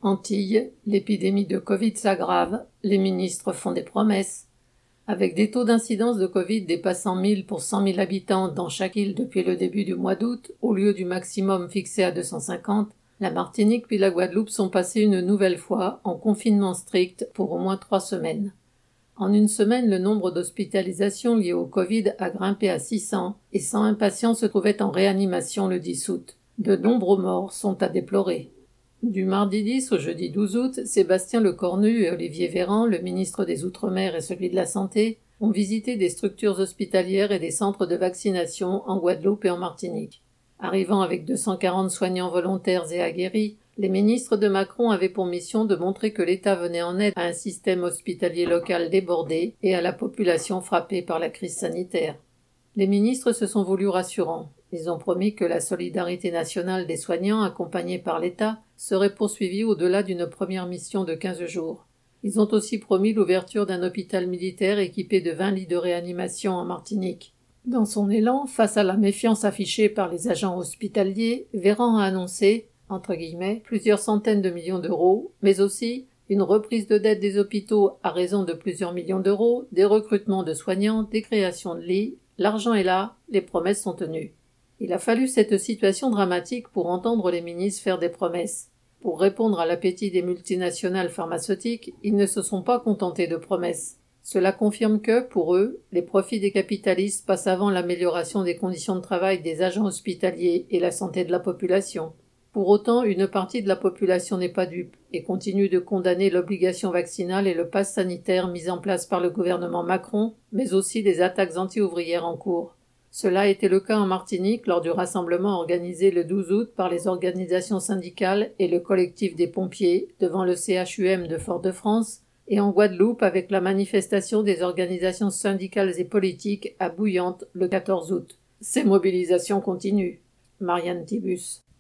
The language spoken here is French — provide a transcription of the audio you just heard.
Antilles, l'épidémie de Covid s'aggrave, les ministres font des promesses. Avec des taux d'incidence de Covid dépassant 1000 pour 100 000 habitants dans chaque île depuis le début du mois d'août, au lieu du maximum fixé à 250, la Martinique puis la Guadeloupe sont passées une nouvelle fois en confinement strict pour au moins 3 semaines. En une semaine, le nombre d'hospitalisations liées au Covid a grimpé à 600 et 101 patients se trouvaient en réanimation le 10 août. De nombreux morts sont à déplorer. Du mardi 10 au jeudi 12 août, Sébastien Lecornu et Olivier Véran, le ministre des Outre-mer et celui de la Santé, ont visité des structures hospitalières et des centres de vaccination en Guadeloupe et en Martinique. Arrivant avec 240 soignants volontaires et aguerris, les ministres de Macron avaient pour mission de montrer que l'État venait en aide à un système hospitalier local débordé et à la population frappée par la crise sanitaire. Les ministres se sont voulus rassurants. Ils ont promis que la solidarité nationale des soignants, accompagnée par l'État, serait poursuivie au-delà d'une première mission de 15 jours. Ils ont aussi promis l'ouverture d'un hôpital militaire équipé de 20 lits de réanimation en Martinique. Dans son élan, face à la méfiance affichée par les agents hospitaliers, Véran a annoncé, entre guillemets, plusieurs centaines de millions d'euros, mais aussi une reprise de dette des hôpitaux à raison de plusieurs millions d'euros, des recrutements de soignants, des créations de lits. L'argent est là, les promesses sont tenues. Il a fallu cette situation dramatique pour entendre les ministres faire des promesses. Pour répondre à l'appétit des multinationales pharmaceutiques, ils ne se sont pas contentés de promesses. Cela confirme que, pour eux, les profits des capitalistes passent avant l'amélioration des conditions de travail des agents hospitaliers et la santé de la population. Pour autant, une partie de la population n'est pas dupe et continue de condamner l'obligation vaccinale et le pass sanitaire mis en place par le gouvernement Macron, mais aussi les attaques anti-ouvrières en cours. Cela a été le cas en Martinique lors du rassemblement organisé le 12 août par les organisations syndicales et le collectif des pompiers devant le CHUM de Fort-de-France et en Guadeloupe avec la manifestation des organisations syndicales et politiques à Bouillante le 14 août. Ces mobilisations continuent. Marianne Thibus.